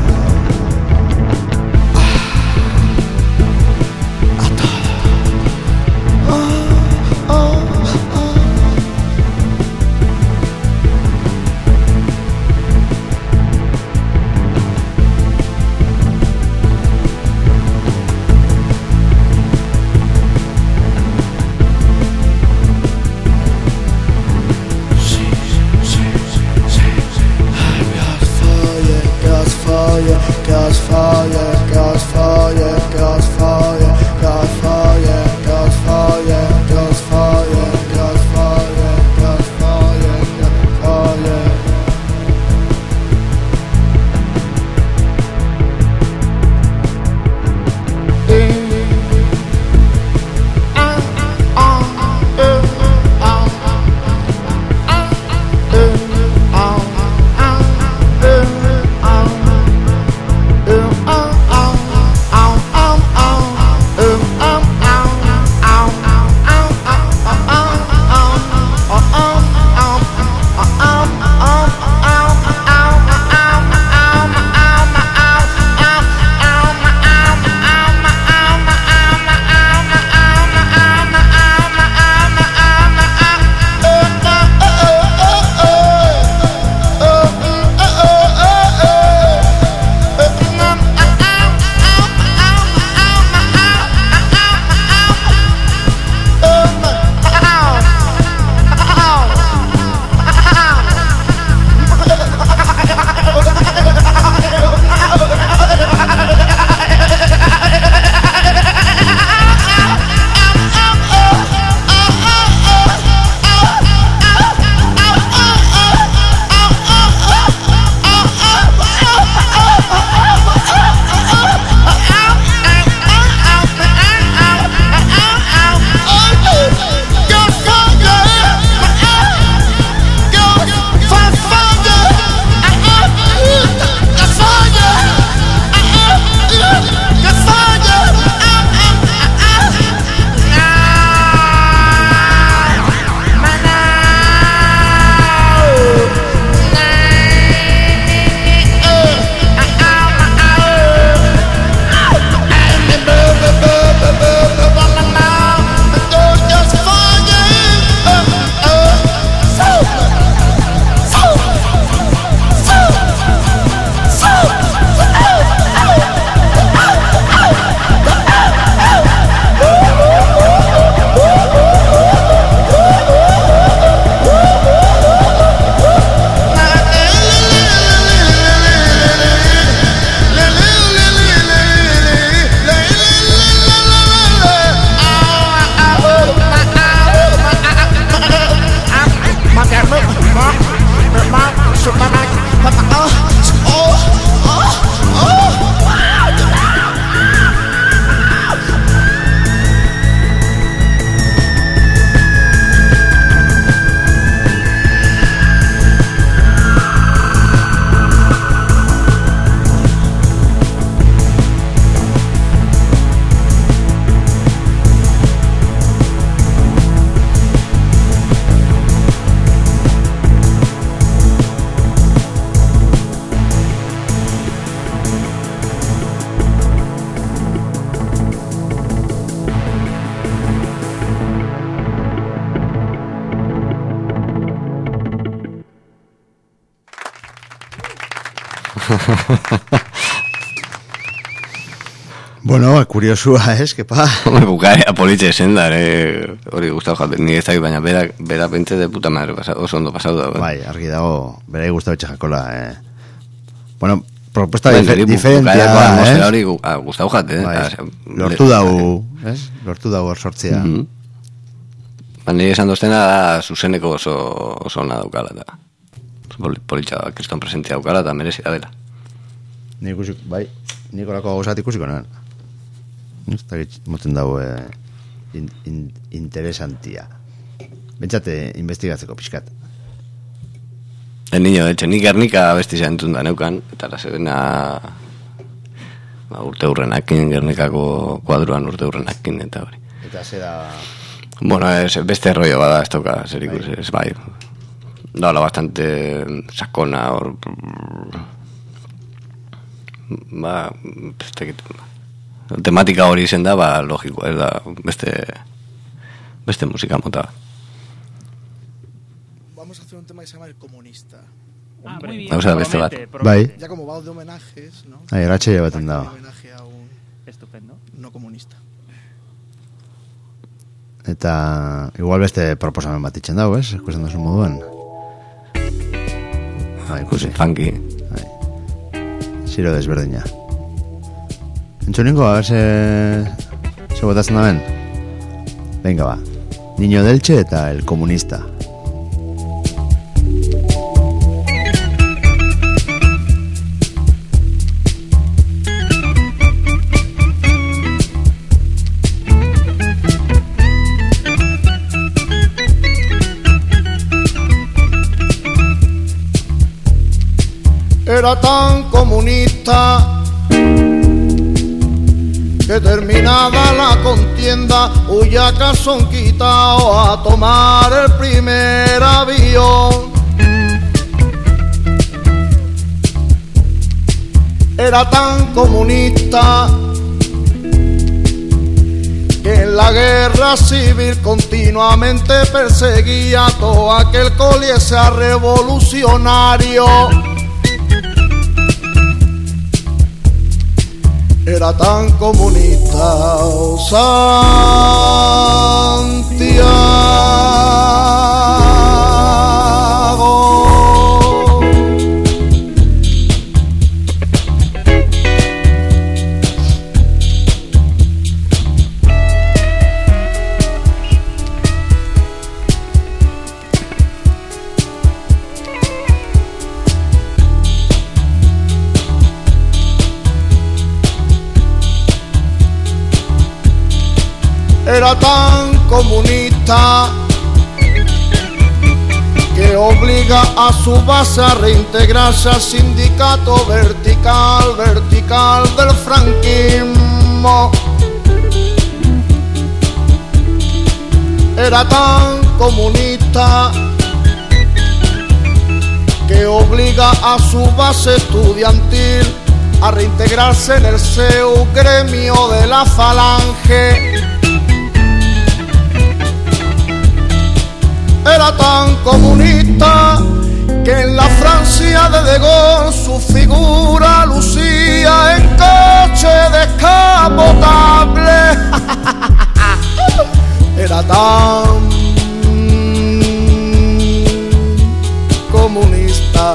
Bueno, kuriosua, ez, kepa. Bukarea politxe zen da, ere, hori gustau jaten, ni ez dakit, baina bera, bera pente de puta madre, pasa, oso ondo pasau da. Bai, argi dago, bera gustau etxe jakola, eh. Bueno, propuesta Bai, dife, niri diferentia, bukaerako ez? hori gu- ah, gustau jaten, Bai, eh. lortu dau, ez? Lortu dau hor sortzea. Mhm. Ba, nire esan doztena da, zuzeneko oso, oso ona daukala, eta politxa da, kriston presentzia daukala, eta merezi da bela. Ni ikusik, bai, Nikolako gauzat ikusiko nuen. Ez dakit moten dago eh, in, in, interesantia. Bentsate investigatzeko pixkat. El niño, etxe, nik Gernika abesti entzun da neukan, eta la zebena ba, urte hurrenakin, Gernikako kuadruan urte hurrenakin, eta hori. Eta zera... Bueno, es, beste rollo bada, ez toka, zer ikusi, ez bai. Dala bastante sakona, hor... Ba, ez dakit... Tematika hori izen da, ba, logiko, ez da, beste... Beste musika mota. Vamos a hacer un tema que se llama El Comunista. Ah, muy bien. Gauza beste bat. Bai. Ya como va de homenajes, ¿no? Ai, eratxe baten da. Homenaje a un Estupendo. no comunista. Eta igual beste proposamen bat itxen dago, ez? Ikusten duzu moduan. Ah, ikusi. Funky. Ziro desberdina. Entzuninko, a ver se... Se botatzen da ben. Venga, ba. Niño Delche eta El Comunista. Era tan comunista que terminada la contienda huya a Casonquita a tomar el primer avión. Era tan comunista que en la guerra civil continuamente perseguía a todo aquel que oliese a revolucionario. Era tan comunista, oh Santiago. Era tan comunista que obliga a su base a reintegrarse al sindicato vertical, vertical del franquismo. Era tan comunista que obliga a su base estudiantil a reintegrarse en el seu gremio de la Falange. Era tan comunista que en la Francia de De Gaulle su figura lucía en coche descapotable. Era tan comunista,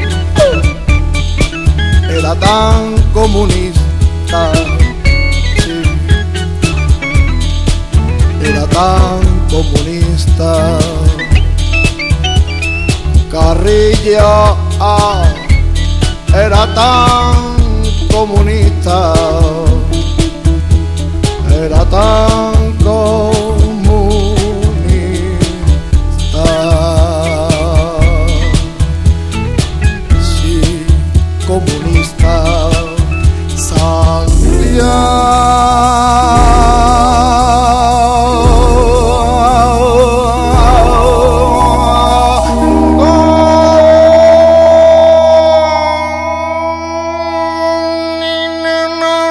era tan comunista, sí. Era tan comunista. Carrillo ah, era tan comunista, era tan comunista, sí, comunista, Santiago. No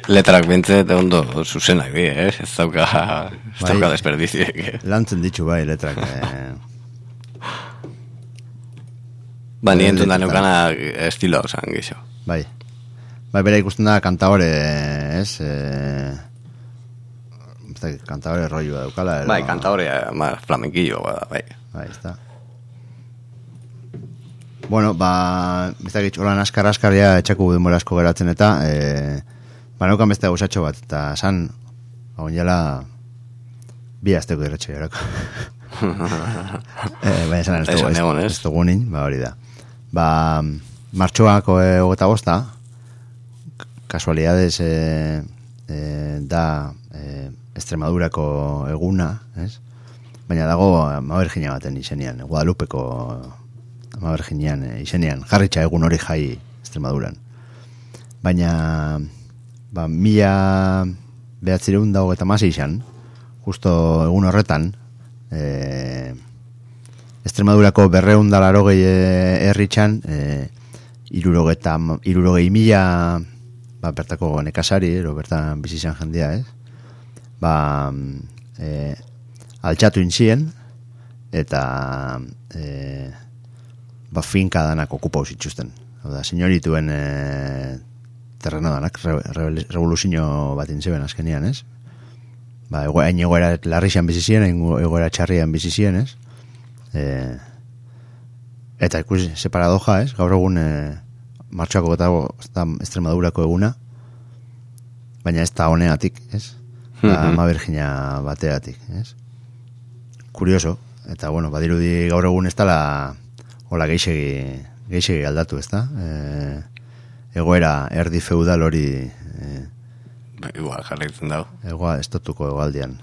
letrak bintzet ondo zuzenak bi, eh? Ez dauka, ez Bai. dauka desperdizioek, eh? Lantzen ditu bai letrak. Eh. Ba, ni entun da Letretan. neukana estilo hau zan, gixo. Bai. Bai, bera ikusten da kantaore, ez? Eh, ez da, kantaore rolloa daukala. Edo... Bai, kantaorea, ma, flamenquillo, bada, bai. Bai, ez da. Bueno, ba, ez da gitz, holan askar-askarria etxaku denbora asko geratzen eta, eh, ba, neukan beste gauzatxo bat, eta san, hau jala, bi azteko irratxe gerako. eh, baina esan ez dugu, Esan egon, ez? ez dugu nin, ba, hori da. Ba, martxoako e, hogeta bosta, kasualidades e, e, da e, Extremadurako eguna, ez? Baina dago Ama Virginia baten izenean, Guadalupeko Ama Virginian e, izenean, jarritxa egun hori jai Extremaduran. Baina, ba, mila behatzireun da hogeta masi izan, justo egun horretan, e, Extremadurako berreun da larogei herritxan, e, irurogeta, irurogei mila ba, bertako nekasari, ero bertan bizizan jendea, ez? Ba, e, altxatu intzien, eta e, ba, finka danak okupau zituzten. Hau da, senyorituen e, terreno danak, re, re, revoluzio bat intzeben azkenian, ez? Ba, ego, hain egoera larrixan bizizien, hain egoera txarrian bizizien, ez? E, eta ikusi, ze paradoja, ez? Gaur egun e, martxoako eta Extremadurako eguna, baina ez da honeatik, ez? Da, Ama Virginia bateatik, ez? Kurioso, eta bueno, badirudi gaur egun ez dala hola geixegi, geixegi aldatu, ez da? E, egoera erdi feudal hori e, Ba, igual jarraitzen dago. Egoa, estotuko egoaldian.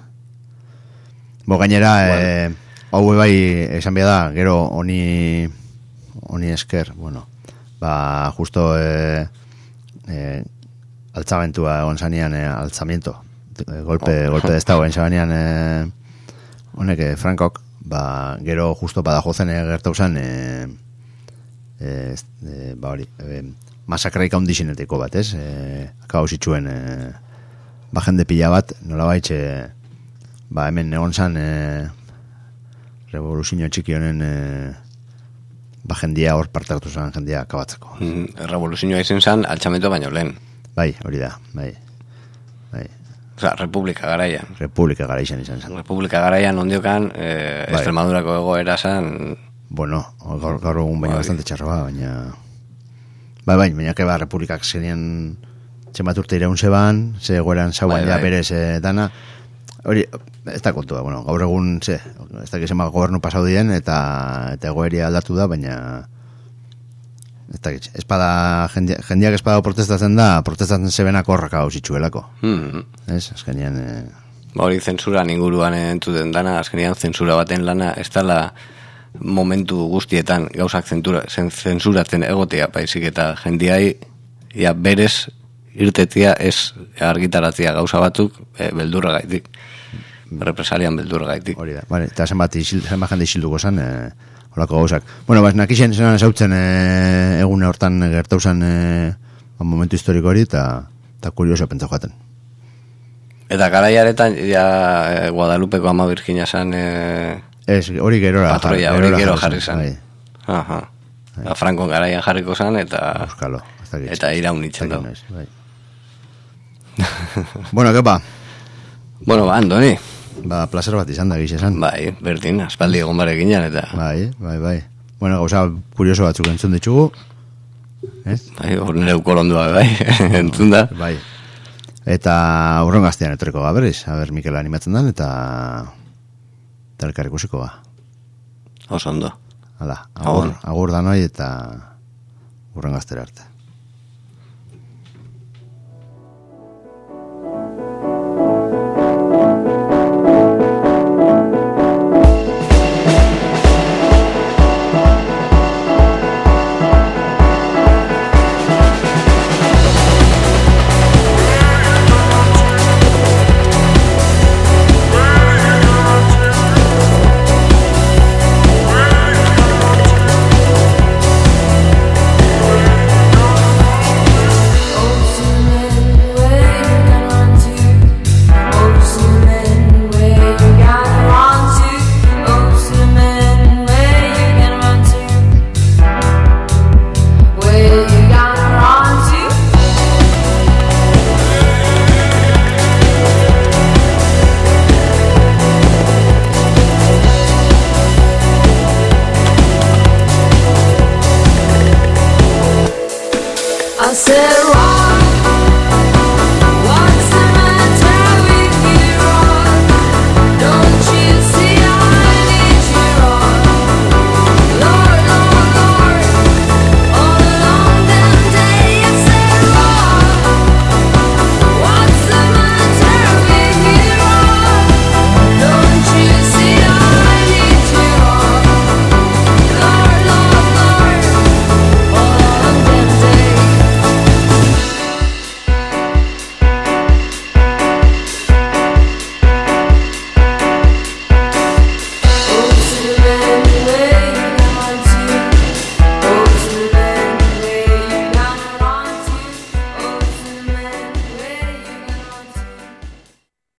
Bo, gainera, e, hau bai, esan bia da, gero honi honi esker, bueno, ba, justo e, e, altzamentua egon zanean, e, altzamiento, e, golpe, oh. golpe destago egon zanean, e, honek, e, Frankok, ba, gero justo Badajozen e, gertau zen, e, e, e, ba hori, e, masakraik haundixinetiko bat, ez? E, akabau zituen, e, ba, jende pila bat, nola baitxe, ba, hemen egon zan, e, revoluzio txiki honen, e, ba, jendia hor parte hartu zen, jendia akabatzeko. Mm, revoluzioa izen zan, altxamento baino lehen. Bai, hori da, bai. Bai. Osa, Republika garaian. Republika garaian izan zen. Republika garaian ondiokan, eh, Bai. Extremadurako egoera zan... Bueno, gaur, gaur egun baina Bai. bastante txarra, baina... Bai, bai, baina keba Republikak zenien txemat urte iraun zeban, ze egoeran zauan Bai, ja bai. berez e, dana... Hori, ez da kontua, bueno, gaur egun, ze, ez da gizema gobernu pasau dien, eta, eta egoeria aldatu da, baina... Ez da gitz, espada, jendia, jendiak espada protestatzen da, protestatzen zebenak horrak hau zitsuelako. Mm. Ez, azkenean... E... Ba, hori zensuran inguruan entzuten dana, azkenean zentsura baten lana, ez dala momentu guztietan gauzak zentura, zen, zensuratzen egotea, baizik eta jendiai, ja, berez, irtetia ez argitaratzea gauza batzuk e, beldurra gaitik. Represalian beldurra gaitik. Hori da, vale, eta zenbat, isil, zenbat jende isilduko zen, e, holako gauzak. Bueno, bas, nakixen zenan esautzen e, egune hortan gertau zen e, momentu historiko hori, eta eta kurioso pentsa joaten. Eta garaiaretan, ja, e, Guadalupeko Ama Virginia zan... E, ez, hori gerora patroia, hori gero jarri zan. Bai. Aha. Ba, Franco garaian jarriko zan, eta... Euskalo. Eta iraun itzen dago. Bai. Bueno, kepa? Bueno, ba, Andoni. Ba, placer bat izan da, giz esan. Bai, berdin, aspaldi egon barekin jan, eta... Bai, bai, bai. Bueno, gauza kurioso batzuk entzun ditugu. Ez? Bai, hor nire ukolondua, bai, entzun da. Bai. Eta urron gaztean etorriko ba, berriz. A ber, Mikel animatzen dan, eta... Eta elkar ikusiko ba. Oso ondo. Hala, agur, agur danoi, eta... Urron gaztera arte.